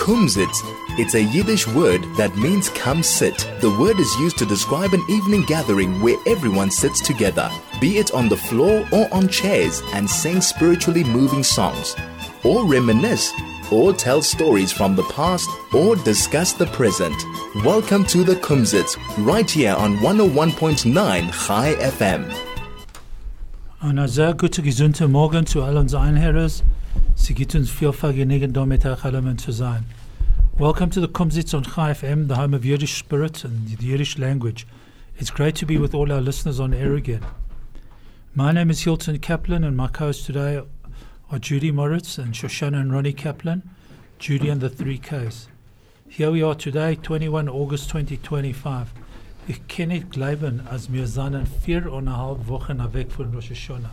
Kumzit. It's a Yiddish word that means come sit. The word is used to describe an evening gathering where everyone sits together, be it on the floor or on chairs, and sing spiritually moving songs, or reminisce, or tell stories from the past, or discuss the present. Welcome to the Kumzit, right here on 101.9 Chai FM. Einen sehr guten, gesunden Morgen zu all unseren Einhörers. Sie gibt uns viel Vergnügen, da mit euch allen zu sein. Welcome to the Kumzits on Chai FM, the home of Yiddish spirit and the Yiddish language. It's great to be with all our listeners on air again. My name is Hilton Kaplan, and my co-hosts today are Judy Moritz and Shoshana and Ronnie Kaplan, Judy and the 3Ks. Here we are today, 21 August 2025. Ich kann nicht glauben, als wir seien 4,5 Wochen weg von Rosh Hashanah.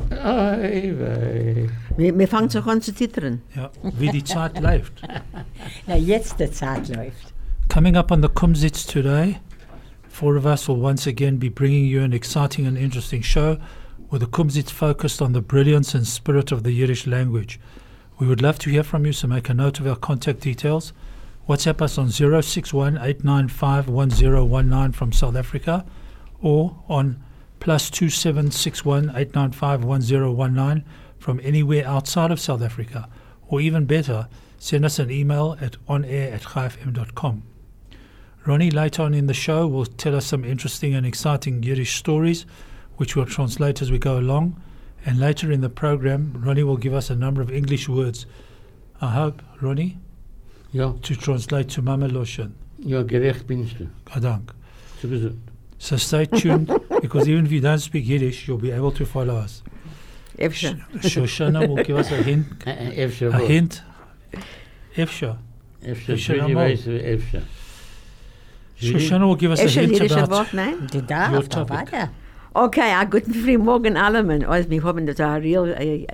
Wir fangen schon an zu zittern. Ja, wie die Zeit läuft. Na, jetzt die Zeit läuft. Coming up on the Kumzits today, four of us will once again be bringing you an exciting and interesting show with the Kumzits focused on the brilliance and spirit of the Yiddish language. We would love to hear from you, so make a note of our contact details. WhatsApp us on 061-895-1019 from South Africa, or on +27 61 895 1019 from anywhere outside of South Africa, or even better, send us an email at onair@chaifm.com. Ronnie later on in the show will tell us some interesting and exciting Yiddish stories, which we'll translate as we go along, and later in the program, Ronnie will give us a number of English words. I hope, Ronnie, to translate to Mama Loshen. Ja, gerecht binst du. Dank. So gesund. So stay tuned, because even if you don't speak Yiddish, you'll be able to follow us. Efsha. Shoshana will give us a hint. Efsha. A hint. Efsha. Efsha. Efsha. Shoshana will give us a hint about Die your darf, topic. weiter. Okay, guten Frühmorgen allen. Also, wir haben das ein real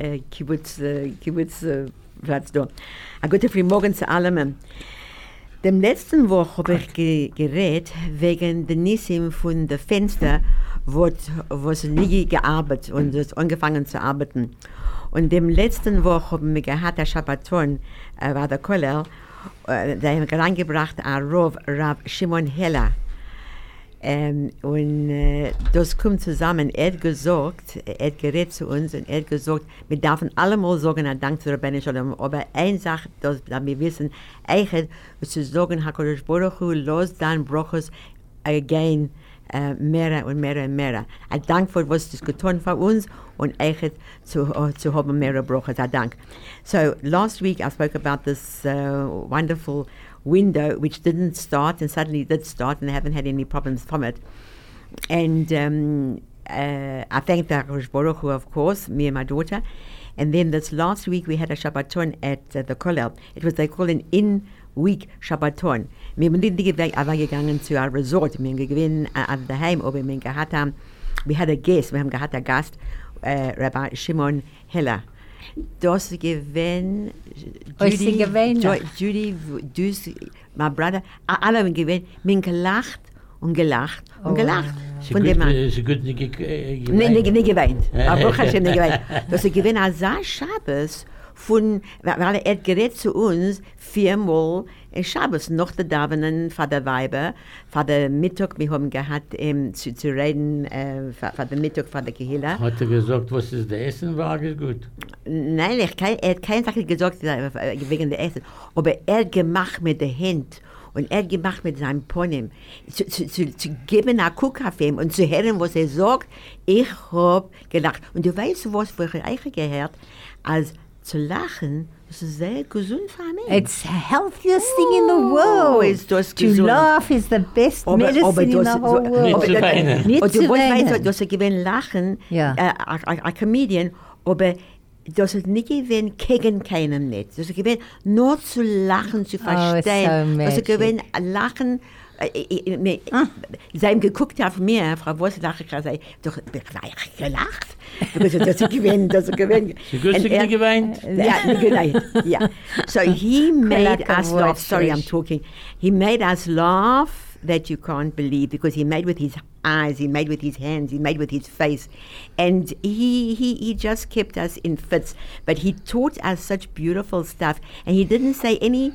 Kibbutz-Platz da. Guten Frühmorgen zu allen. Dem letzten Woche habe ich geredet wegen der Nissim von der Fenster, wo es nie gearbeitet und es angefangen zu arbeiten. Und dem letzten Woche haben wir gehabt, der Shabbaton, war der Kollel, da haben wir reingebracht, Rav Shimon Heller. Das kommt zusammen. Er hat gesagt, er hat geredet zu uns und er hat gesagt, wir dürfen allemal sagen, Dank zu Rabbeinu Shalom, aber eine Sache, dass wir wissen, eigentlich zu sagen, HaKadosh Baruch Hu, los dann Brachos again, mehr und mehr und mehr. Ein Dank für was das getan für uns und eigentlich zu haben mehr Brachos. Ein Dank. So last week I spoke about this wonderful window which didn't start and suddenly did start, and I haven't had any problems from it. And I thanked the HaKadosh Baruch Hu, of course, me and my daughter. And then this last week we had a Shabbaton at the Kollel. It was, they call an in-week Shabbaton. Wir sind nicht gegangen zu einem Resort. Wir haben daheim, aber we had a guest. Wir haben gehabt einen Gast, Rabbi Shimon Heller. Das gewesen, Judy, my brother, alle haben gewesen, wir haben gelacht und gelacht und gelacht. Von dem Mann. Sie gut nicht geweint. Nicht geweint. Aber Baruch Hashem nicht geweint. Das gewesen als Shabbos von, weil er gerät zu uns 4-mal in Shabbos, noch der Davenen von der Weiber, von der Mittag, wir haben gehabt, zu reden, von der Mittag, von der Kehila. Hat er gesagt, was ist der Essen war, ist gut? Nein, er hat keine Sache gesagt wegen der Essen, aber er hat gemacht mit der Hand und er hat gemacht mit seinem Ponym, zu geben einen Kuhkaffee und zu hören, was er sagt. Ich habe gelacht. Und du weißt, was ich eigentlich gehört, als zu lachen, das ist sehr gesund für mich. It's the healthiest thing in the world. Ist das To gesund? laugh is the best medicine in the whole world. Nicht zu Und du weinen. weißt, dass er gewinnt lachen, Ja. ein Comedian, aber das ist nicht gewinnt gegen keinen nicht. Das ist gewinnt nur zu lachen, zu verstehen. so Das ist magic. gewinnt lachen. Sie haben geguckt auf mir, Frau Wurslacher, ich habe doch gelacht. Das ist gewinnt. Sie gut nicht geweint? Yeah, nicht geweint. Yeah. So he made us laugh. Sorry, I'm Frisch. talking. He made us laugh that you can't believe, because he made with his eyes, he made with his hands, he made with his face, and he just kept us in fits. But he taught us such beautiful stuff, and he didn't say any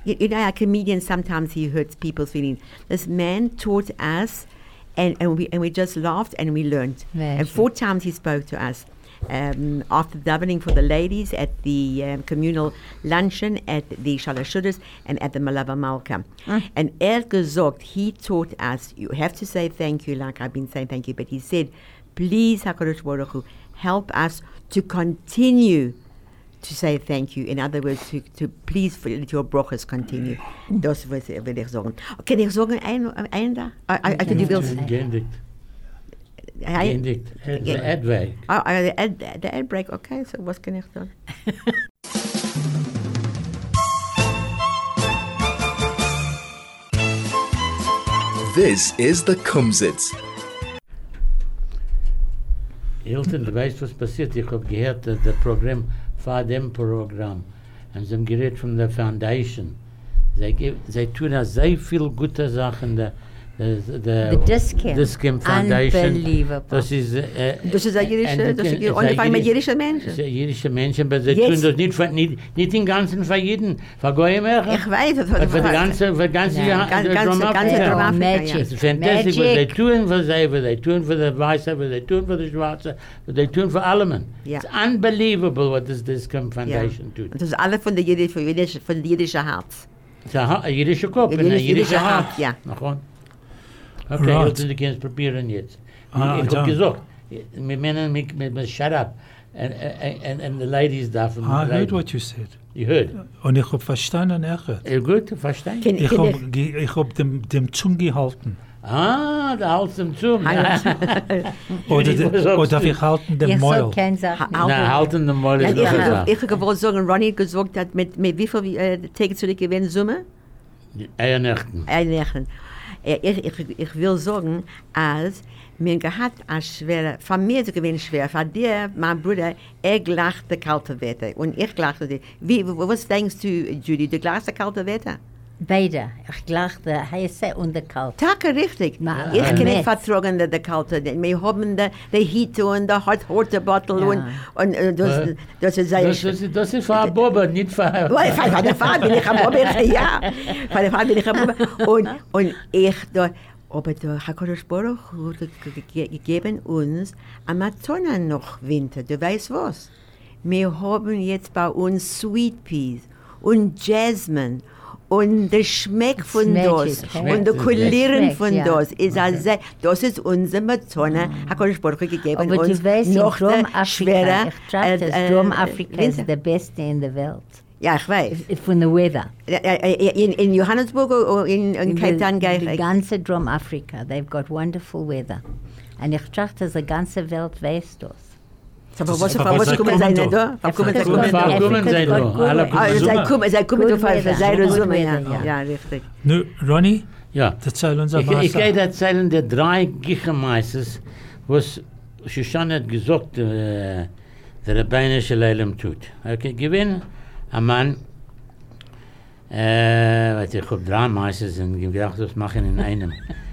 You know, a comedian, sometimes he hurts people's feelings. This man taught us, and we just laughed and we learned. And 4 times he spoke to us. After davening for the ladies at the communal luncheon at the Shalashudas and at the Malava Malka. And gesagt, he taught us, you have to say thank you, like I've been saying thank you, but he said, please, HaKadosh Baruch Hu, help us to continue to say thank you. In other words, to please let your brachas continue. Das will ich sagen. Kann ich sagen, ein da? Du willst... Geendigt. The ad break. The ad break, okay, so was kann ich sagen? This is the Kumsitz. Hilton, du weißt, was passiert? Ich habe gehört, das Programm, vor dem Programm, und sie haben geredet von der Foundation. Sie tun da sehr viele gute Sachen, the Discount Foundation. Unbelievable. Das ist ein jüdischer Mensch. Das ist ein jüdischer Mensch, aber sie tun das nicht den ganzen für jeden. Für Goymer. Ich weiß. Für die ganze Drama-Afrika. Magic. Es ist fantastisch, was sie tun für sie, was sie tun für die Weiße, was sie tun für die Schwarze, was sie tun für alle. Ja. It's unbelievable, what this Discount Foundation tut. Das ist alle von der jüdischen Herz. Es ist ein jüdischer Kopf und ein jüdischer Herz. Ja. Okay, Right. du kannst probieren jetzt. Ich Ah, habe ja. gesagt, wir Männer mit shut up and the ladies darf. I heard what you said. You heard? Und ich habe verstanden, echt. Gut, verstehen? Ich hab dem Zung gehalten. Ah, da hältst du ihm zu. Oder darf ich halten dem Ich Mäuel? soll kein Sachen. Na, halten den Mäuel ist noch eine Sache. Ich wollte sagen, Ronnie hat gesagt, dass mit wie viel Tage zurückgewinnen Summe? Eiernächten. Ich will sagen, als mir gehabt als schwer, von mir zu gewinnen schwer, von dir, mein Bruder, lachte kalte Wetter und ich lachte. Was denkst du, Judy, du lachst kalte Wetter? Beide. Ich glachte heiße und der kalte. Tage richtig. Ma- Ich kann Met. nicht vertragen, der kalte. Wir haben die Heat und der Hot Bottle und das ist sehr schön. Das ist für ein Bober, nicht für ein... Von der Fahrt bin ich am Bober, ja. Von der Fahrt bin ich am Bober. Und ich da, aber der HaKadosh Baruch Hu gegeben uns Amazona noch Winter. Du weißt was? Wir haben jetzt bei uns Sweet Peas und Jasmine und der Schmeck von das und der Kulieren von das ist also, das ist unser Amazona. HaKadosh Baruch Hu gegeben Aber uns du weißt, in noch Drum-Afrika, ich trage das, Drum-Afrika ist der beste in der Welt. Ja, ich weiß. Von der Weather. In Johannesburg oder in Cape Town gehe Die ich. ganze Drum-Afrika, they've got wonderful weather. Und ich trage das, die ganze Welt weiß das. Aber was kommen sie nicht da? Was kommen sie Kommen sie da? Alle Sie kommen Good für weather. seine Good Summe, weather, ja. ja. Ja, richtig. Nu, Ronnie, Ja. erzähl uns Ich was. gehe erzählen der 3 Gichermeisters, was Shoshana hat gesagt, der rabbinische Leilem tut. Okay, gewinn, ein Mann, ich habe 3 Meisters und ich gedacht, das machen in einem.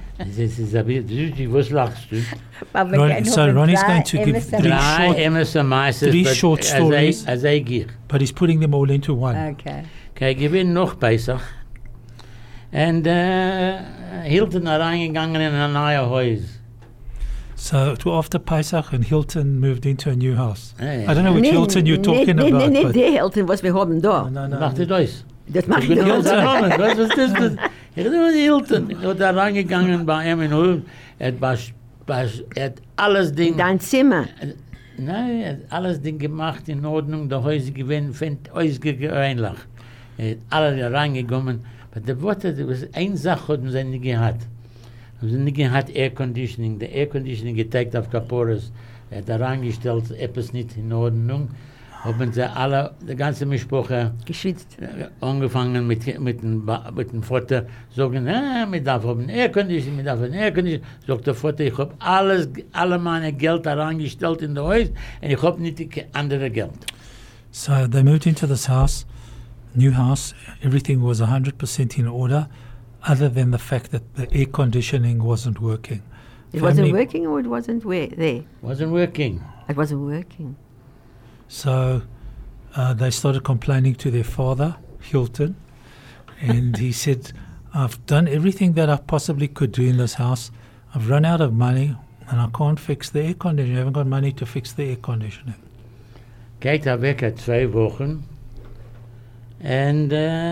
Was lachst du? So Ronnie's going to give 3 short stories, As I give. but he's putting them all into one. Okay. Okay, gewinn noch Pesach. Und Hilton reingegangen in ein neues Haus. So to after Pesach and Hilton moved into a new house. Hey. I don't know which Hilton you're talking about. Nicht but- der Hilton, was wir haben da. No, no, Macht ihr no. das? Das mache Ich ich bin da. Hilton. Was ist das? Ich bin Hilton. Ich bin da reingegangen bei ihm in Hof. Er hat alles Ding... Dein Zimmer. Nein, er hat alles Ding gemacht in Ordnung. Der Häuser gewinnt, fängt ähnlich. Er hat alle reingekommen. Aber der Worte, das was eine Sache hatten sie nicht gehabt. Sie haben nicht gehabt Air Conditioning. Der Air Conditioning geteilt auf Kaporas. Er hat da reingestellt, etwas nicht in Ordnung. Haben sie alle, die ganze Mischproche, Geschwitzt. angefangen mit dem Vater, sagen, wir darf haben Air Conditioning, wir darf haben Air Conditioning. Sagt der Vater, ich habe alle meine Geld da reingestellt in das Haus und ich habe nicht andere Geld. So they moved into this house, new house. Everything was 100% in order, other than the fact that the air conditioning wasn't working. It wasn't Family- working or it wasn't there? Wasn't working. It wasn't working. So they started complaining to their father, Hilton, And he said, I've done everything that I possibly could do in this house. I've run out of money and I can't fix the air conditioning. I haven't got money to fix the air conditioning. Geht weg 2 Wochen und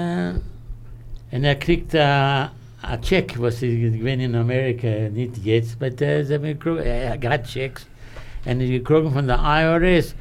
kriegt a check, was sie gewinnen in Amerika, nicht jetzt, aber got checks. Und sie gekriegt von der IRS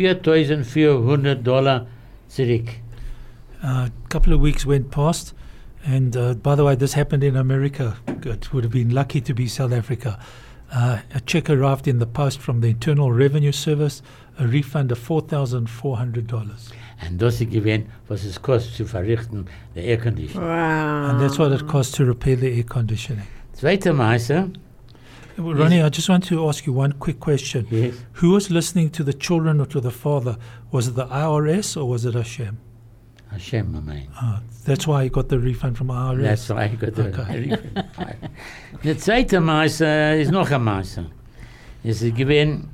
$4,400 zurück. A couple of weeks went past, and by the way, this happened in America. It would have been lucky to be South Africa. A check arrived in the post from the Internal Revenue Service, a refund of $4,400. Und das ist gewesen, was es kostet zu verrichten, der Air Conditioning. Wow. And that's what it cost to repair the air conditioning. Zweite Meister, Ronnie, I just want to ask you one quick question. yes, Who was listening to the children or to the father? Was it the IRS or was it Hashem? Hashem, I mean. That's why you got the refund from IRS. That's why I got the Okay. refund. Der zweite Meister ist noch ein Meister. Es ist gewesen,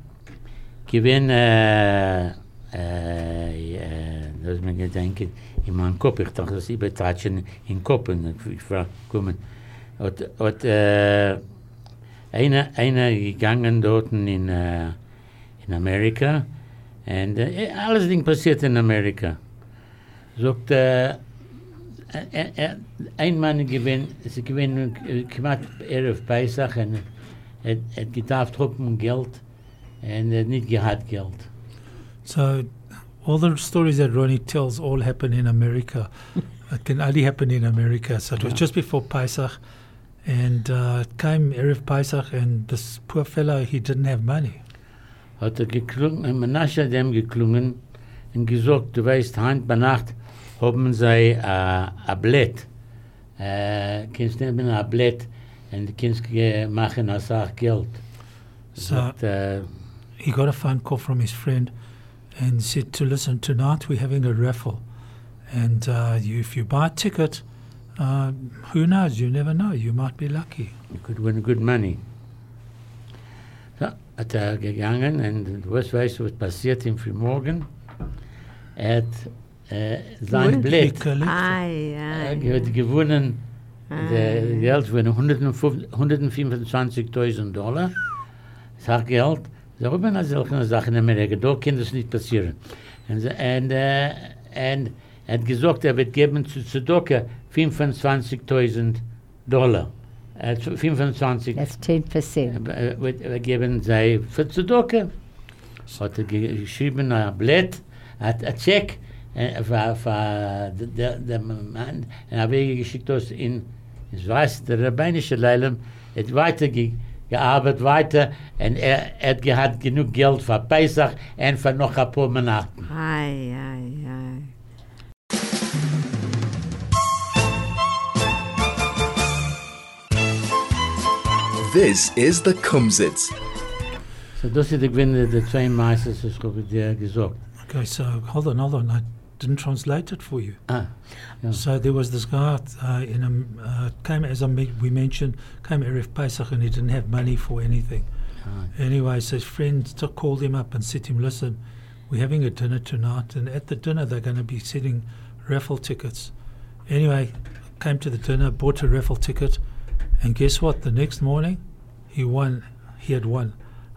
das ist mir gedacht, in meinem Kopf, ich dachte, das übertratschen in den Kopf, und ich war gekommen. Hat einer gegangen dort in Amerika, und alles Ding passiert in Amerika. Sagt, ein Mann sie gewinnen, gemacht Erev Pesach, und hat gedacht, hoppen Geld, und nicht gehabt Geld. So all the stories that Ronnie tells all happen in America. It can only happen in America. So it was just before Pesach, and it came Erev Pesach, and this poor fellow, he didn't have money. Hat geklungen, Menashe hat ihm geklungen und gesagt, du weißt, heute bei Nacht haben sie ein Blatt. Kannst nehmen ein Blatt und kannst machen als auch Geld. So Sagt, he got a phone call from his friend and said to listen, tonight we're having a raffle, and if you buy a ticket, who knows, you never know, you might be lucky. you could win good money. So, hat gegangen und was weißt du, was passiert im Frühmorgen? Hat sein Gut. He Blatt, collected. hat gewonnen, der Geld von $125,000. Das Geld, da haben wir solche Sachen in Amerika, da kann das nicht passieren. Und hat gesagt, wird geben zu Tzedakah $25,000. 25 That's 10%. wird geben sie für Tzedakah. Hat geschrieben, ein Blatt, hat ein Check für den Mann, und hat geschickt das in, ich weiß, der rabbinische Leilem, hat weitergearbeitet, weiter, und hat gehabt genug Geld für Pesach und für noch ein paar Monaten. Ai, ai, ai. This is the Kumsitz. So das ist die Gewinne der 2 Meisters, das habe ich dir gesagt. Okay, so hold on. I didn't translate it for you. Yeah. So there was this guy came, as we mentioned, came Erev Pesach, and he didn't have money for anything. Anyway, so his friends called him up and said to him, listen, we're having a dinner tonight, and at the dinner they're going to be selling raffle tickets. Anyway, came to the dinner, bought a raffle ticket, and guess what? The next morning, he had won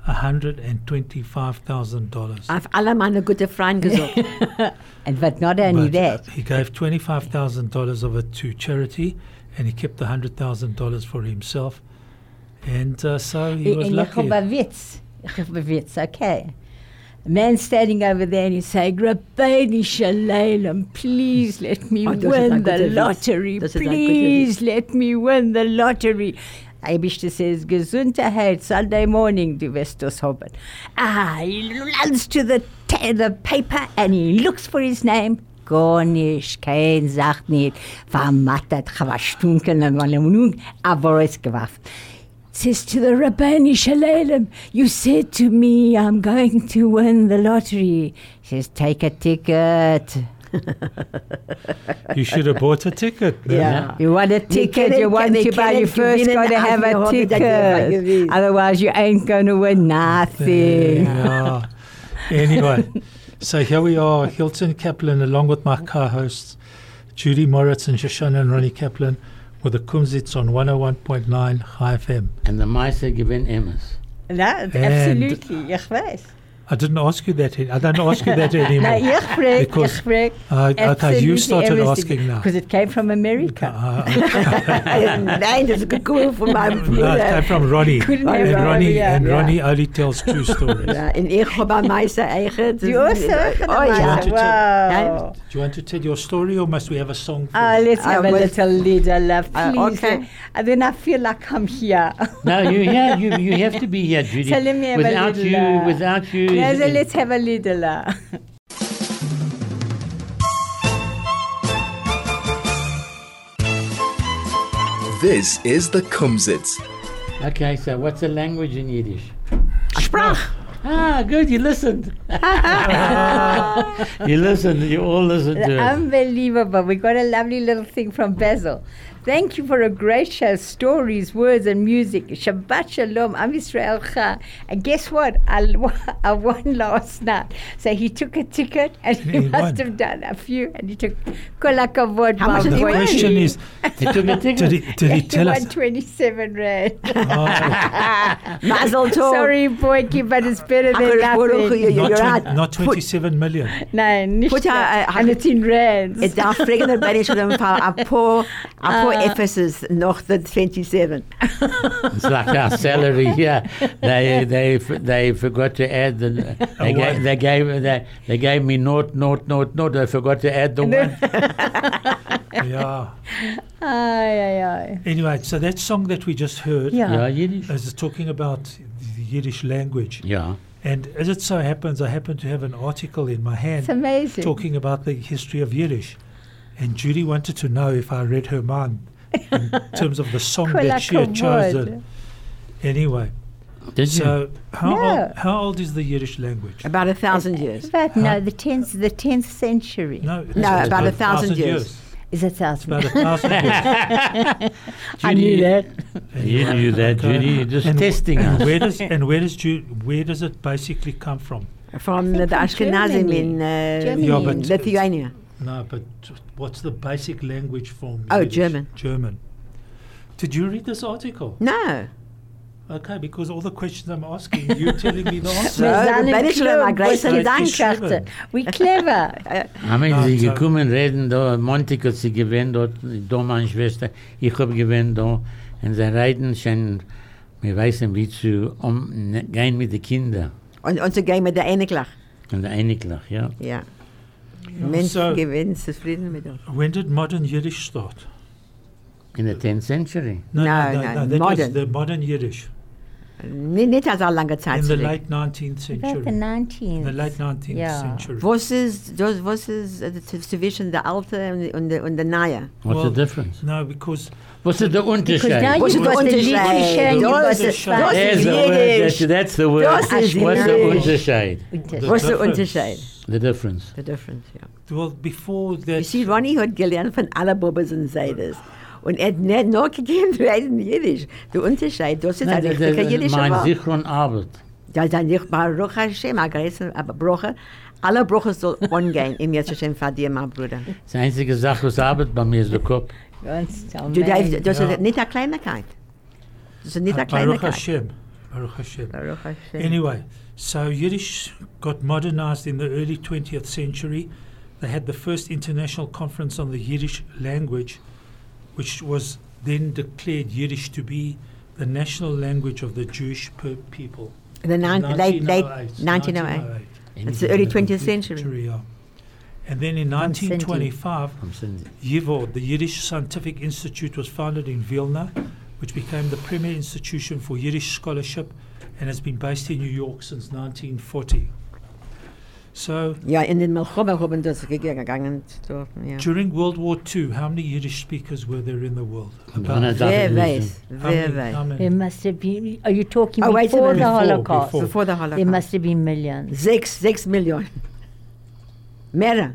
$125,000. Auf alle meine gute Freunde gesagt. And but not only that, He gave $25,000 of it to charity, and he kept the $100,000 for himself. And so he was ich lucky. habe einen Witz. Okay. A man standing over there and he's saying, Rabbeinu Shalom, please let me Oh, das ist win ein the guter Witz. lottery. Das ist ein guter Please let me win the lottery. Eibishter says, Gesundheit, Sunday morning, du wirst das haben. He runs to the paper and he looks for his name. Gar nicht, kein sagt nicht. Vermattet, stunken, aber es gewaft. Says to the Rabbeinu Shalom, you said to me, I'm going to win the lottery. Says, take a ticket. You should have bought a ticket. man. Yeah. You want a ticket, you want to buy, you first got to have a ticket. Otherwise, you ain't going to win nothing. Yeah. Anyway, so here we are, Hilton Kaplan, along with my co-hosts, Judy Moritz and Shoshana and Ronnie Kaplan with the Kumzits on 101.9 Chai FM. And the Meister given Emmas. No, absolutely. Ich weiß. I didn't ask you that. I don't ask you that anymore. No, ich frag. Because- Ich frag. okay, you started asking now. Because it came from America. Nein, das ist gekommen von meinem No, it Bruder. came from Ronnie. Couldn't And have Ronnie, yeah. and Ronnie only tells true stories. Ja, en ik heb aan mij zijn eigen. You also heard Oh about ja. it. Wow. Do you want to tell your story or must we have a song first? Let's have a well, little leader, love, please. okay. And then I feel like I'm here. No, you have to be here, Judy. So let me have a little, Without you. Yeah, so let's have a little. This is the Kumzits. Okay, so what's the language in Yiddish? Sprach. Ah, good, you listened. You listened, you all listened to it. Unbelievable. We got a lovely little thing from Basil. Thank you for a great show. Stories, words, and music. Shabbat Shalom, Am Yisrael Cha. And guess what? I won last night. So he took a ticket, and he He must won. have done a few, and he took Kol HaKavod. How much my did he The boy. win? question is, He took a ticket. did he tell us? won 27 rand. Mazel tov. Sorry, boyki, but it's better than nothing. You're right. Not 27 million. Nein, nicht Put a- and it's in rands. Het darf fragen dat ben ik schon een paar Ephesus nog de 27. It's like our salary here. They forgot to add the. They gave me note. They forgot to add the one. Yeah. Ay, ay, ay. Anyway, so that song that we just heard Yeah. Yeah, Yiddish. is talking about the Yiddish language. Yeah. And as it so happens, I happen to have an article in my hand It's amazing. talking about the history of Yiddish. And Judy wanted to know if I read her mind in terms of the song that she had chosen. Anyway, Did you? so No. how old is the Yiddish language? About 1,000 years. But no, the 10th century. No, it's about 1,000 years. Is it 1,000? About 1,000 years. I knew that. You knew that, Judy. You're just And testing and us. where does it basically come from? From the Ashkenazim in Germany. Yeah, but Lithuania. No, but what's the basic language form? Oh, Yiddish? German. German. Did you read this article? No. Okay, because all the questions I'm asking, you're telling me the answer. So, Wir sind da bin ich schon klug, mal gleich was ein ist Dank. geschrieben? We clever. Haben Ah, sie so. gekommen, reden da, Montag hat sie gewähnt dort, da meine Schwester, ich hab gewähnt da, und sie reden schon, wir wissen, wie zu gehen mit den Kindern. Und so gehen wir da Einiglich. Und der Einiglich, ja. Ja. so- Menschen gewinnen zufrieden mit uns. When did modern Yiddish start? In the 10th century. No, that was modern. the modern Yiddish. Nicht als eine lange Zeit In the zurück. late 19th About the century. 19th. The late 19th Yeah. century. Was ist zwischen der alte und der neue? What's Well, the difference? No, because What's the Because now Unterschied? Was you ist der got the Unterschied? Yiddish and you got Das the ist- das Spanish. There's ist the word, Yiddish. that's the word. Das ist What's the Yiddish. Unterschied? the Was ist der difference- Unterschied? The difference. The difference, ja. Well, before You that, see, Ronnie hat gelernt von allen Bubbes und Seides. Und er hat nicht noch gegeben, zu reden Jiddisch. Der Unterschied, das ist ein richtiger jiddischer Mein Wort. Sichron Arbeit. Da ist ein nicht Baruch Hashem, aber Bruche. Alle Bruche soll angehen, im Jetzt Hashem für dir, mein Bruder. Die einzige Sache, was arbeitet bei mir, ist der Kopf. Ganz Du darfst, das Ja. ist nicht eine Kleinigkeit. Das ist nicht eine Baruch Kleinigkeit. Hashem. Baruch Hashem. Baruch Hashem. Anyway, so Yiddish got modernized in the early 20th century. They had the first international conference on the Yiddish language, which was then declared Yiddish to be the national language of the Jewish people. The late 1908. 1908. It's the early 20th century. Yeah. And then in From Cindy. 1925, Am Sinn. YIVO, the Yiddish Scientific Institute, was founded in Vilna, which became the premier institution for Yiddish scholarship and has been based in New York since 1940. So, Ja, in den Melchome haben das gegangen. Ja. during World War II, how many Yiddish speakers were there in the world? Wanna Wer darf ich weiß, wissen. How wer many- how weiß. many? There must have been. Are you talking Oh, wait a before the minute. Holocaust? Before. Bevor der There Holocaust. must have been millions. 6 Millionen. Mehr.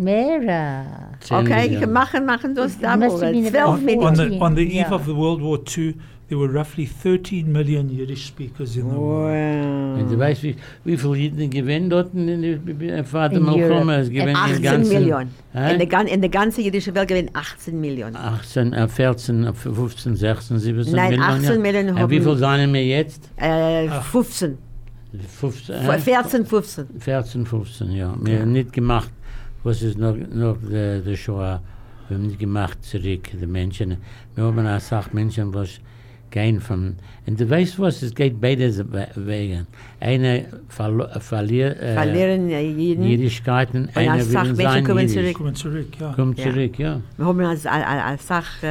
Mehr. 10 Okay, Millionen. machen das da. Must have been 12 about On Millionen. the eve Yeah. of the World War II, there were roughly 13 million Yiddish speakers in the world. Und du weißt, wie viele Jiden gewinnen dort vor dem In Europe. Milchoma? Es gewinnen 18 Millionen. Hä? In der ganzen jüdischen Welt gewinnen 18 Millionen. 18, 14, 15, 16, 17 Nein, Millionen. 18 Millionen Und wie haben- viel sind wir jetzt? 15. 15, 14, 15. 14, 15, ja. Wir haben nicht gemacht, was ist noch der Shoah. Wir haben nicht gemacht zurück, die Menschen. Wir haben auch gesagt, Menschen, was gehen von... Und du weißt was, es geht beide Wege. Einer verliert Verlieren Jeden. Jüdischkeiten, einer als will Sachmenschen sein kommen Jüdisch. zurück. Kommen zurück, ja. Kommt Ja. zurück, ja. Wir haben als Sach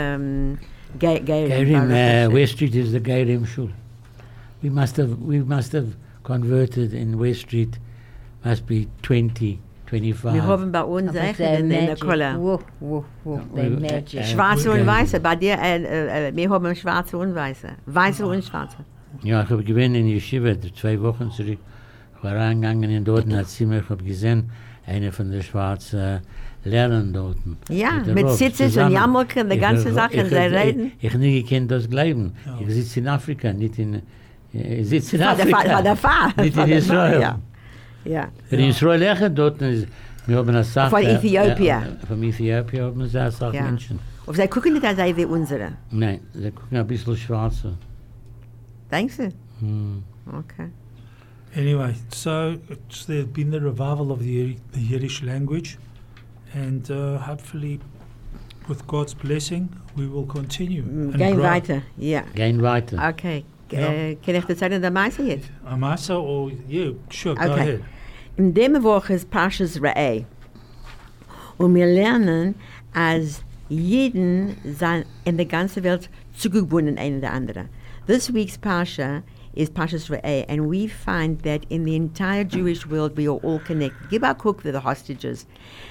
Geirim, West Street is the Geirim Shul. We must have converted in West Street, must be 20, 25. Wir haben bei uns Aber echt they're in der magic. Kolle. Woof, woof, woof. They're we- magic. Schwarze Okay. und Weiße. Bei dir, wir haben Schwarze und Weiße. Weiße und Schwarze. Ja, ich habe gewesen in Yeshiva, 2 Wochen zurück. Ich war reingegangen in dort in das Zimmer, ich habe gesehen, eine von den Schwarzen lernen dort. Ja, der mit Rob Zitzes und zusammen. Jammelke und die ganze Sache, sie reden. Ich nie gekannt das Glauben. Ich sitze in Afrika, nicht in... Ich sitze in War Afrika. der Fall. Nicht War in der Fall, Israel. Ja. Ja. In Israel echt dort, wir haben eine Sache... Von Äthiopien. Von Äthiopien haben wir eine Sache Ja. Menschen. Und sie gucken nicht als wie unsere. Nein, sie gucken ein bisschen schwarzer. Denkst du? Hm. Okay. Anyway, so there's been the revival of the Yiddish language, and hopefully, with God's blessing, we will continue. and Gehen grow. weiter. Ja. Gehen weiter. Okay. Ja. Kann ich das sagen, der Meister jetzt? Amasa, or yeah, sure, go Okay. ahead. In dem Woche ist Parshas Re'eh. Und wir lernen, als jeden sind in der ganzen Welt zugebunden, einer der andere. This week's Parsha is Parshas Re'eh, and we find that in the entire Jewish world we are all connected. Give our cook for the hostages.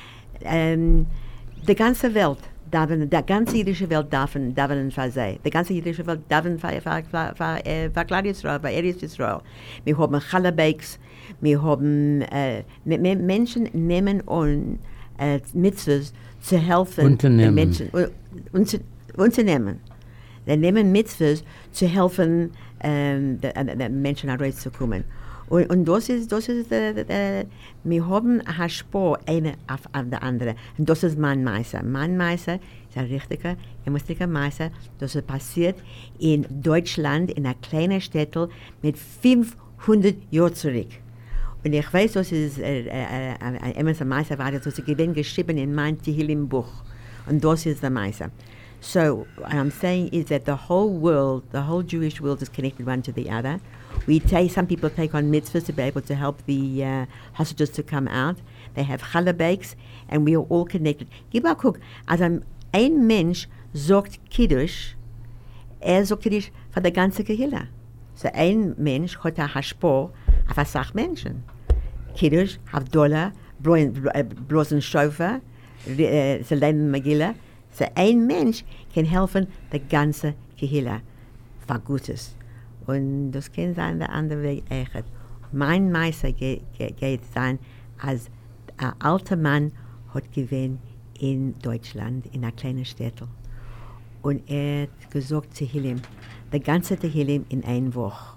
Die ganze Welt, die ganze jüdische Welt davon für sie. Die ganze jüdische Welt davon für Klal Yisrael, für Eretz Yisrael. Wir haben Chalabeiks, wir haben Menschen nehmen an Mitzvahs zu helfen Unternehmen. den Menschen. Unternehmen. Sie nehmen Mitzvahs zu helfen, den Menschen herauszukommen. Und das ist wir haben ein Spur, eine auf der andere. Und das ist mein Meister. Mein Meister ist ein richtiger Meister. Das ist passiert in Deutschland, in einer kleinen Stadt mit 500 Jahren zurück. Und ich weiß, dass es ein Meister war, das ist geschrieben in mein Tehillim-Buch. Und das ist der Meister. So what I'm saying is that the whole Jewish world is connected one to the other. Some people take on mitzvahs to be able to help the hostages to come out. They have challah and we are all connected. Gib mal guck, also ein Mensch sagt Kiddush, sagt Kiddush für die ganze Kehilla. So ein Mensch hat ein Hashpor auf eine Sache Menschen. Kiddush, Havdolah, bloßen Schäufer, Selden Megillah. So ein Mensch kann helfen, die ganze Kehilla für Gutes. Und das kann sein, der andere Weg echt. Mein Meister geht sein, als ein alter Mann hat gewinnt in Deutschland, in einer kleinen Stadt. Und hat gesagt Tehillim, der ganze Tehillim in einer Woche.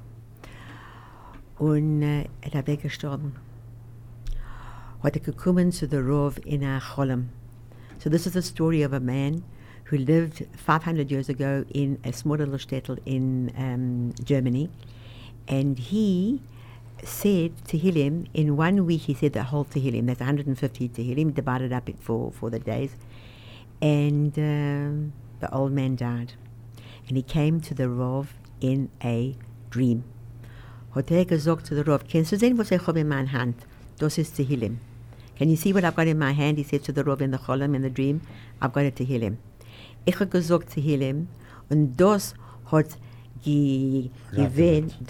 Und er ist weggestorben. Hat gekommen zu der Rov in Cholem. So this is the story of a man who lived 500 years ago in a small little shtetl in Germany. And he said Tehillim, in 1 week he said the whole Tehillim, that's 150 Tehillim, divided up for the days. And the old man died. And he came to the Rov in a dream. Hat gesagt to the Rov, kannst du sehen, was ich habe in meiner Hand? Das ist Tehillim. Can you see what I've got in my hand? He said to the Rov in the Cholem, in the dream. I've got it Tehillim. Ich habe gesagt Tehillim, und das hat gewinnt,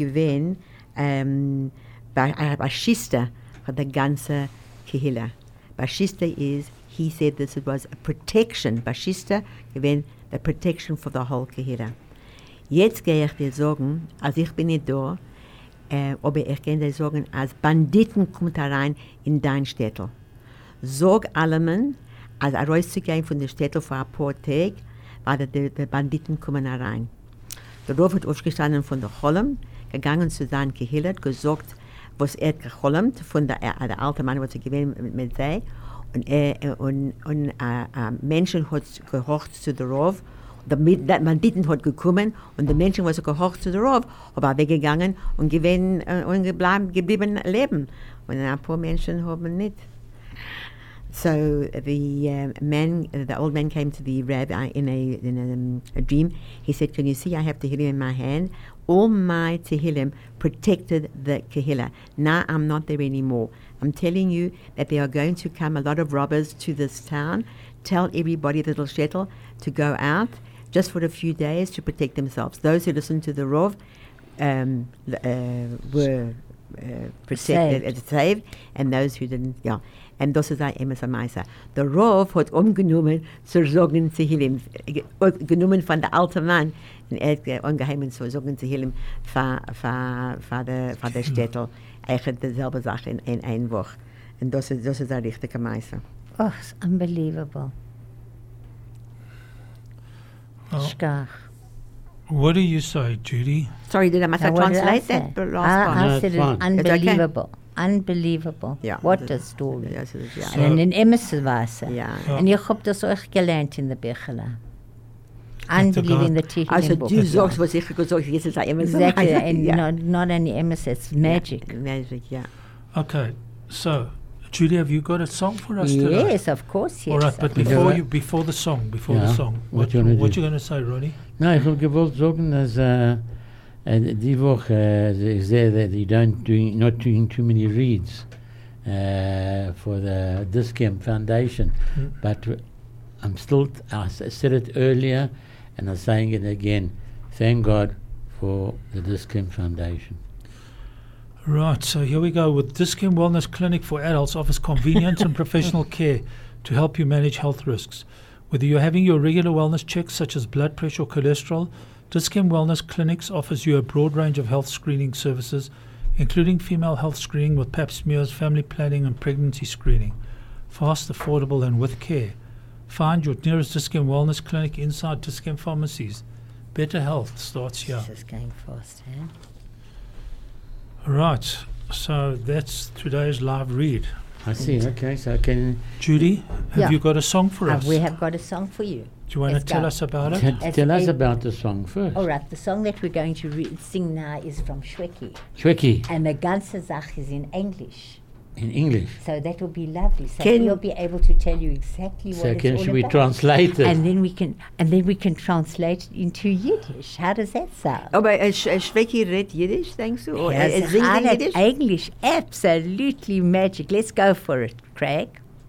Bashista for the ganze Kehilla. Bashista is, he said this was a protection. Bashista gewinnt the protection for the whole Kehilla. Jetzt gehe ich dir sagen, als ich bin nicht da, aber ich kann dir sagen, als Banditen kommt herein in dein Städtel. Sag allem, als rauszugehen von der Städtel für ein paar Tage, weil die Banditen kommen herein. Der Rav hat aufgestanden von der Cholm, gegangen zu seinem Kehille, hat gesagt, was gecholmt von der alte Mann, was gewesen mit sei. Und Menschen hat gehorcht zu der Rav. Man hat gekommen und die Menschen, die gehorcht zu der Rav, aber weggegangen und geblieben leben. Und ein paar Menschen haben nicht. So the old man came to the rabbi in a dream. He said, "Can you see? I have Tehillim in my hand. All my Tehillim protected the Kehillah. Now I'm not there anymore. I'm telling you that there are going to come a lot of robbers to this town. Tell everybody, little shtetl, to go out just for a few days to protect themselves. Those who listened to the Rav were protected, saved, and those who didn't, yeah." Und das ist ein Emes Amaisa. Der Rav hat umgenommen zur Sorgen Tehillim, genommen von der alten Mann, und hat umgeheimert zur Sorgen Tehillim für der Städtel. Eigentlich dieselbe Sache in einer Woche. Und das ist ein richtiger Meister. Oh, it's unbelievable. Schkach. What do you say, Judy? Sorry, did I must translate that? The last one. I said it's fine. unbelievable. Unbelievable. Ja. What a story. Ja, so, ja. And in Emmersweise. Ja. Und ich hab das euch gelernt in der Bechela. Unbelievable in the Tehillim Also book. du sagst, was ich gesagt habe, jetzt ist ein Emes Exactly, Amaisa. and Ja. not only Emmers, it's magic. Ja, Magic, ja. Okay, so Judy, have you got a song for us today? Yes, of course, yes. All right, but before the song, Yeah. what you wanna you do? going to say, Ronnie? No, ich habe gewollt sagen, dass die Woche ich sehe that you not doing too many reads for the Discam Foundation, but I said it earlier, and I'm saying it again. Thank God for the Discam Foundation. Right, so here we go with Discam Wellness Clinic for Adults offers convenient and professional care to help you manage health risks. Whether you're having your regular wellness checks such as blood pressure or cholesterol, Discam Wellness Clinics offers you a broad range of health screening services, including female health screening with pap smears, family planning and pregnancy screening. Fast, affordable and with care. Find your nearest Discam Wellness Clinic inside Discam pharmacies. Better health starts here. This is going fast, eh? Right, so that's today's live read. I see. Okay, so can Judy, have Yeah. you got a song for us? We have got a song for you. Do you want to Let's tell go. us about it? tell us a- about the song first. All right, the song that we're going to sing now is from Shweki. Shweki, And the ganze Sache is in English. in English. So that will be lovely. So Can- we'll be able to tell you exactly what So it's all should we about. translate it? And then we can translate it into Yiddish. How does that sound? Aber Schweki redet Jiddisch, denkst du? Oder Yes, singt I er have Jiddisch? English, absolutely magic. Let's go for it, Craig.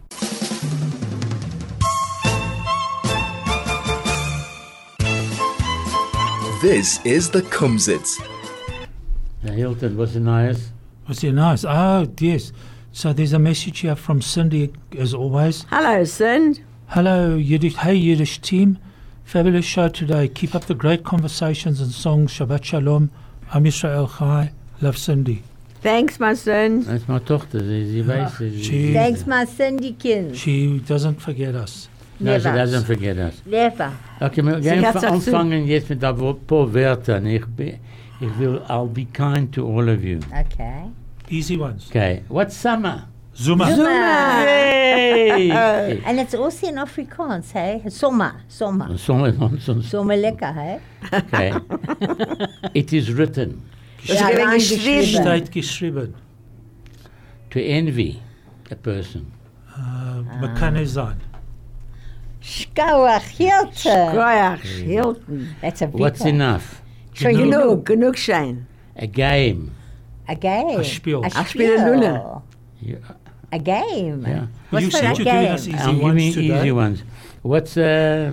This is the Kumsitz. Hilton, was it nice? Was it nice? Oh, yes. So there's a message here from Cindy, as always. Hello, Sind. Hello, Yiddish. Hey, Yiddish team. Fabulous show today. Keep up the great conversations and songs. Shabbat Shalom. Am Yisrael Chai. Love, Cindy. Thanks, my son. That's my Tochter. Sie weiß. She- Thanks, my Syndikin. She doesn't forget us. No, she Never. doesn't forget us. Never. Okay, wir Sie gehen hat's auch zu. anfangen jetzt mit ein paar Wörtern. I'll be kind to all of you. Okay. Easy ones. Okay, what's summer? Zuma. Hey! And it's also in Afrikaans, hey? Sommer. Sommer nonsense. Sommer lekker, hey? Okay. It is written Das ist geschrieben. Steht geschrieben. to envy a person. Man kann nicht sein. Schkauach, Hilton. Goyach, Hilton. That's a big What's one. enough? Genug sein. A game. A game. A Spiel. A A Spiel Lune. You- A game. Yeah. What's You for said a you're giving game? us easy I'm ones giving today. easy ones. What's to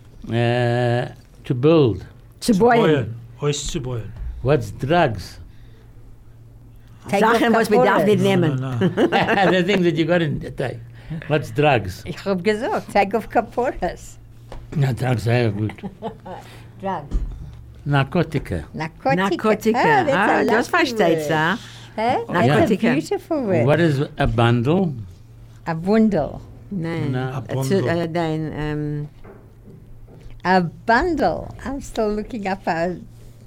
build? Zu boyen. Boyen. Ois zu boyen. What's drugs? Take off Sachen, was wir darf nicht Kaporas. nehmen. No. The things that you got in take. What's drugs? Ich hab gesagt, take off Kaporas. No, drugs are good. Drugs. Narcotica. Narcotica. Narkotika. Oh, that's a Das lovely versteht word. sie. Hey? That's a Narcotica. beautiful word. What is a bundle? A bundle. Nein. No. A bundle. Dein, A bundle. I'm still looking up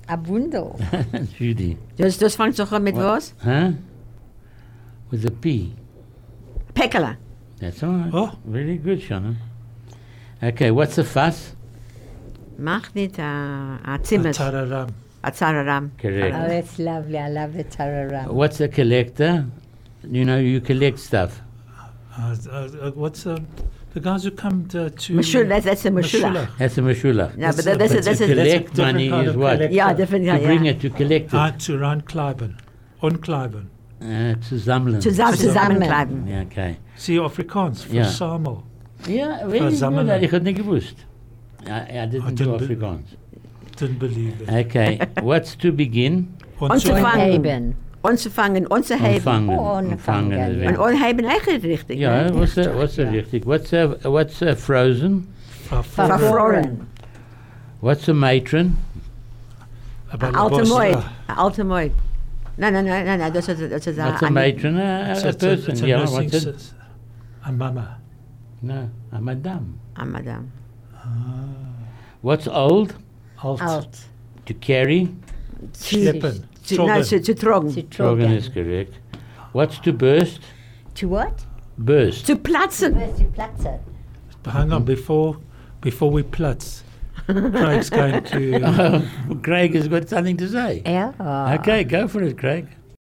A bundle. Judy. Das fängt doch an mit was? Huh? With a P. Päckler. That's all right. Oh. Very good, Shannon. Okay, what's a fuss? Mach nicht a Zimmer. Tararam. A Zararam. Correct. Oh, that's lovely. I love the tararam. What's a collector? You know, you collect stuff. What's the guys who come to Mashula, that's a Mashula. That's a mashula. No, but That's that's a- a, that's To a, collect different money kind is of what? collector. yeah, different, To bring yeah. it, to collect it. to reinkleiben. Unkleiben. To sammeln. Zusammenkleiben. Yeah, okay. See Afrikaans, Ja. versamel. Yeah, very good. Versammeln. Ich hatte nicht gewusst. I didn't do didn't be- Afrikaans. Didn't believe it. Okay, what's to begin? Anzufangen. Anzufangen, anzuheben. Umfangen. Umfangen, is Und very- anheben eigentlich richtig. Yeah, ne? what's a richtig? What's a frozen? Verfroren. What's a matron? Alte Moid. Alte Moid. Nein, das ist What's a matron? A person. Yeah, what's it? A mama. No, a madame. a Madame. What's old? Alt. Alt. To carry? Schleppen. No, zu tragen. To Trogan trocken. is correct. What's to burst? To what? Burst. Zu platzen. To platzen. Hang on, before we platz, Craig's going to... Craig has got something to say. Yeah. Okay, go for it, Craig.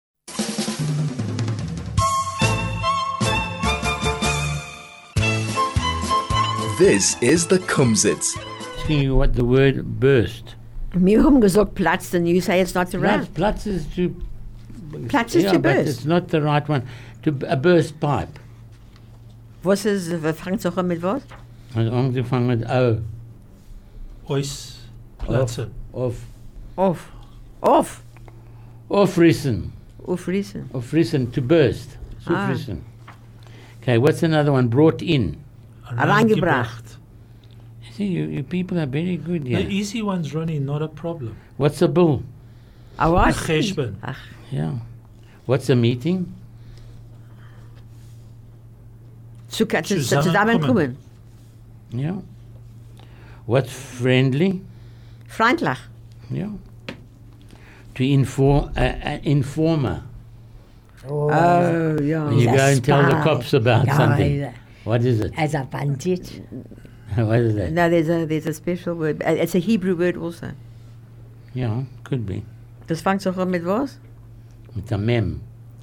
This is the Kumsitz. Asking you what the word burst. Wir haben gesagt Platz, and you say it's not the right. Platz is to... Platz is yeah, to but burst. it's not the right one. A burst pipe. Was ist, fängt es auch an mit was? Und angefangen mit O. Ois platzen. Auf. Aufrissen. Aufrissen, to burst. Ah. Aufrissen. Okay, what's another one? Brought in. Reingebracht. See, you people are very good The here. easy ones, Ronnie, not a problem. What's a bill? A A what? cheshbon. Yeah. What's a meeting? Zusammenkommen. Yeah. What's friendly? Freundlich. Yeah. To inform, informer. Oh, ja. When you He's go a and tell the spy. cops about Yeah, something. he's a- What is it? As a bandit. What is that? No, there's a special word. It's a Hebrew word also. Yeah, could be. Das fängt auch an mit was? It's a mem.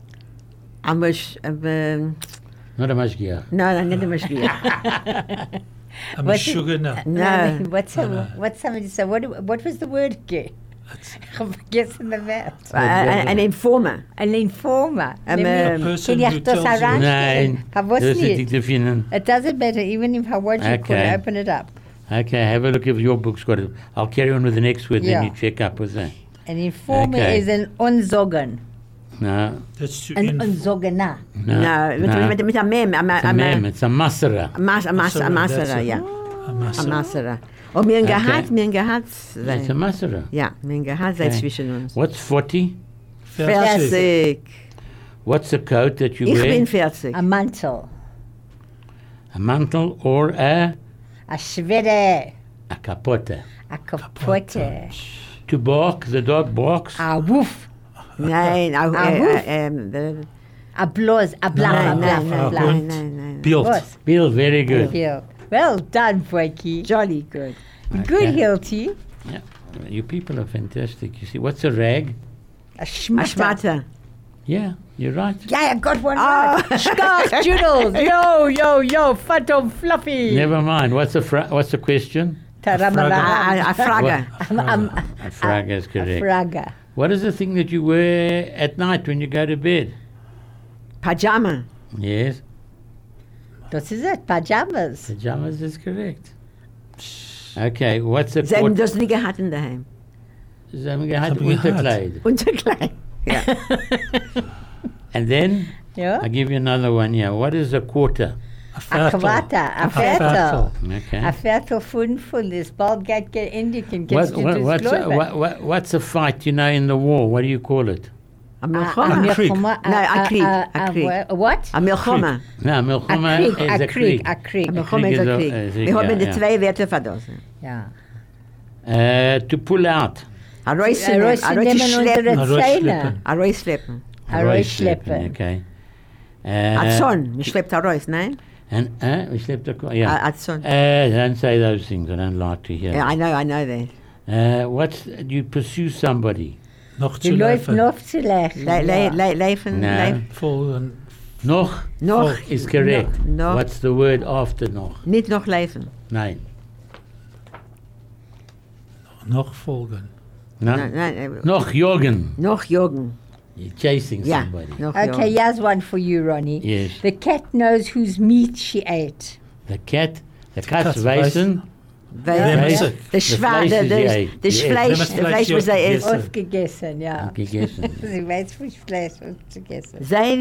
Amish, Not a mashgiach. no, nicht a Maschgier. I'm a What's sugar nut. No. What's somebody said? What was the word again? I'm forgetting the mouth. An informer. An informer. A person who tells you- Nein, Was das ist nicht? nicht zu finden. It doesn't matter, even if I watch it, could Okay. open it up. Okay, have a look if your book's got it. I'll carry on with the next word, Yeah. then you check up with that. An informer Okay. is an unzogen. No, That's to An unzogener. no, No, mit a mem. It's a mem, it's a masera. A Masera, ja. a A massa. Masera. Und wir haben gehabt, It's a masera. ja, wir haben gehabt Okay. zwischen uns. What's 40? 40. What's a coat that you Ich wear? bin 40. A mantle. A mantle or a A capote. A capote. To bark, the dog barks. A woof. Nein, auch, Woof. A blows. A blah, blah, blah, blah, blah. nein. Built. Was? Bill, very good. Yeah. Well done, Frankie. Jolly good. Good, Hilty. Yeah. You people are fantastic. You see, what's a rag? A A schmatter. Schmatter. Yeah, you're right. Yeah, I got one right. Scarf Doodles. Yo, Phantom Fluffy. Never mind. What's the question? Taramara. A Frage. A frag is correct. Fraga. What is the thing that you wear at night when you go to bed? Pajama. Yes, Das ist es. Pajamas. pajamas is correct. Okay, what's a Sie haben quart? das nie gehabt in daheim. Sie haben gehabt Haben wir Unterkleid. Unterkleid. Ja. And then Ja. I'll give you another one here. What is a quarter? A A viertel. Quata. A A Viertel. viertel. Okay. A Viertel von das bald geht geendigt und gets to What's a fight, you know, in the war? What do you call it? A Milchoma. Krieg. No, a Krieg. A Krieg. What? A Milchoma. No, Milchoma is a creek. A Krieg. A Milchoma ist a Krieg. Wir haben die zwei Werte verdossen. Ja. To pull out. Arois nehmen schleppen. unsere Zähne. Arois schleppen. Arois schleppen. Okay. Azon, man schleppt Arois, nein? And we slept yeah. Azon. Don't say those things. I don't like to hear. Yeah, I know that. What's you pursue somebody? Noch Die zu läuft laufen. noch zu lächeln. Leifen, No. leifen. Folgen. Noch Noch. is correct. Noch. What's the word after noch? Nicht noch leifen. Nein. Noch folgen. No? Nein, Noch Jorgen. noch Jürgen. You're chasing Ja, somebody. noch Okay, Jürgen. here's one for you, Ronnie. Yes. The cat knows whose meat she ate. The cat's Katz weißen. Weil Weiß- das Fleisch ist die- das die- Fleisch, das das Fleisch, was er Fleisch, isst. ja. Aufgegessen, ja. Gegessen. Sie weiß, wie Fleisch aufgegessen.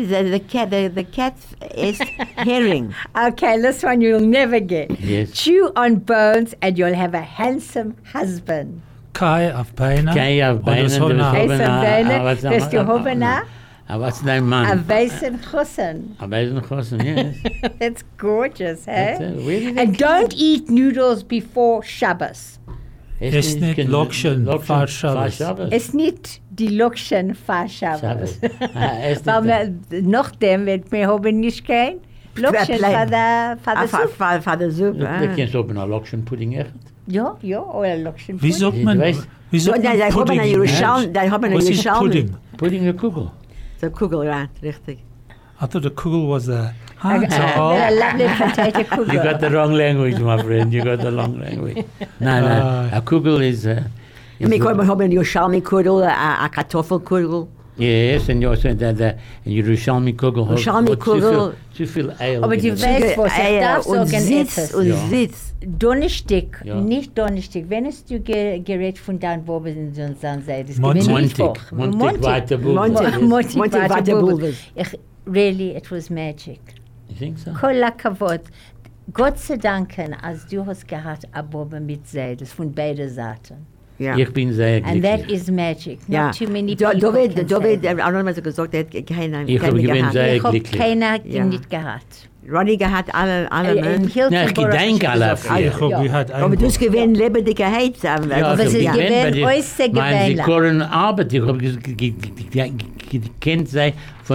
The cat is herring. Okay, this one you'll never get. Yes. Chew on bones and you'll have a handsome husband. Kai auf Beine. Kai auf Beine, Und das du Horn bist auf- Hoben, Handsome was Beine, das du Hobena, What's dein a Mann? weißen Chussen. A weißen Chossen, yes. That's gorgeous, That's eh? it. Where did And don't eat noodles before Shabbos. Ist nicht Lokschen, fahr Shabbos. Es nicht die Lokschen für Shabbos. Shabbos. Weil nachdem wird wir haben nicht kein Lokschen für die Suppe. Für die Suppe. Du kannst oben ein Lokschen Pudding essen. Ja, oder Lokschen. Wie sagt man, Du weißt- wie So, sagt da man haben wir Pudding? eine in Jerusalem, Englisch? da haben wir eine Was ist Jerusalem. Pudding? Pudding eine Kugel. So Kugel, ja, richtig. I thought the kugel was a A hand. lovely potato You kugel. got the wrong language, my friend. You got the wrong language. No. A Kugel is... Wir haben eine Jerusalem-Kugel, eine Kartoffelkugel. Yes, and you also the Yerushalmi Kugel. Yerushalmi Kugel. Zu viel Ale. Aber die weißt, was ich darf und sagen Sitz, etwas. und Ja. Sitz. Donnerstag, Ja. nicht Donnerstag. Wenn es du gerät von Dan Bobbes und dann sei das Montag. Montag weiter Montag. Montag Montag weiter weiter Bobbes. Really, it was magic. You think so? Kol hakavod. Gott sei Dank, als du hast gehabt, a Bobbe mit sei, das von beiden Seiten. Ja. Ich bin sehr And that glücklich. is magic. Ja. Not too many people David, can say that. auch nochmal so gesagt, er hat keine Ich habe gewinnt gehabt. sehr Ich habe glücklich. keiner Ja. nicht gehabt. Ronny gehabt, alle, In ne? Hilton Ja, ich Baruch gedenke alle gesagt, früher. Ich hab Ja. gehört, Aber du hast gewinnt lebendige Heid. Ja, Aber ich sie hab gewinnt gewinnt, weil äußere ich meine, sie Gewinner. können Arbeit. Ich habe gekannt sei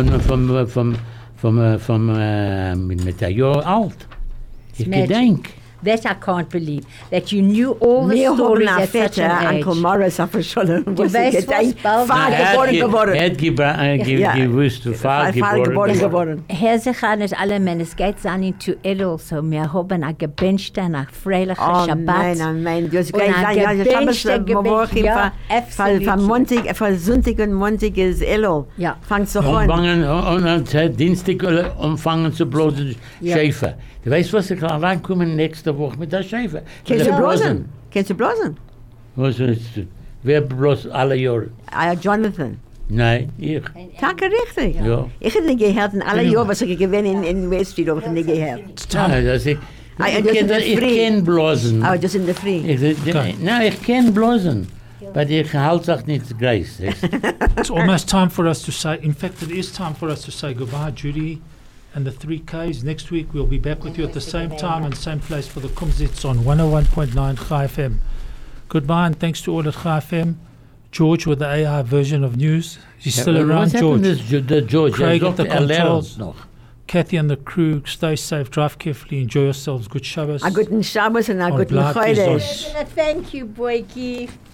mit der Jahr alt. Ich magic. gedenk. That I can't believe. That you knew all the Wir haben stories einen at such Vetter, an age. Uncle Morris, auf der Schule. Du weißt was, bald- Vater geboren. Er hat Ja. gewusst, Vater Vater geboren. geboren. Herr sich an nicht alle Männer, es geht an into Edel, so wir haben ein Gebenchte nach freilichen Oh Shabbat. nein. Du hast Und ein Gebenchte Gebet, ja, absolut. Von Montag, von Sonntag und Montag ist Elo. Ja. Fangst du an. Und Dienstag umfangen zu bloßen Ja. Schäfer. Du weißt, was ich reinkomme nächste Woche mit der Schäfer? Kannst du Mit der bloßen? Kannst du bloßen? Was ist das? Wer bloß alle Jahre? Jonathan. Nein, ich. Danke, richtig. Ja. Ich hätte nicht gehört, in alle Jahren, was ich gewinnt in West Street, aber ich nicht gehört. Ja, das ich das ist der ich Free. kenn bloßen. Aber das in der Früh. Nein, ich kenn bloßen. Aber ich halte auch nicht Grace. It's almost time for us to say, in fact, it is time for us to say goodbye, Judy and the 3Ks. Next week, we'll be back with you at the same time and same place for the Kumzits on 101.9 Chai FM. Goodbye and thanks to all at Chai FM. George with the AI version of news. He's still around, George. George. Craig at the controls. Noch. Kathy and the crew, stay safe, drive carefully, enjoy yourselves. Good Shabbos. A guten Shabbos und a Und guten bleibt Chodesh. gesund. Thank you, Boyki.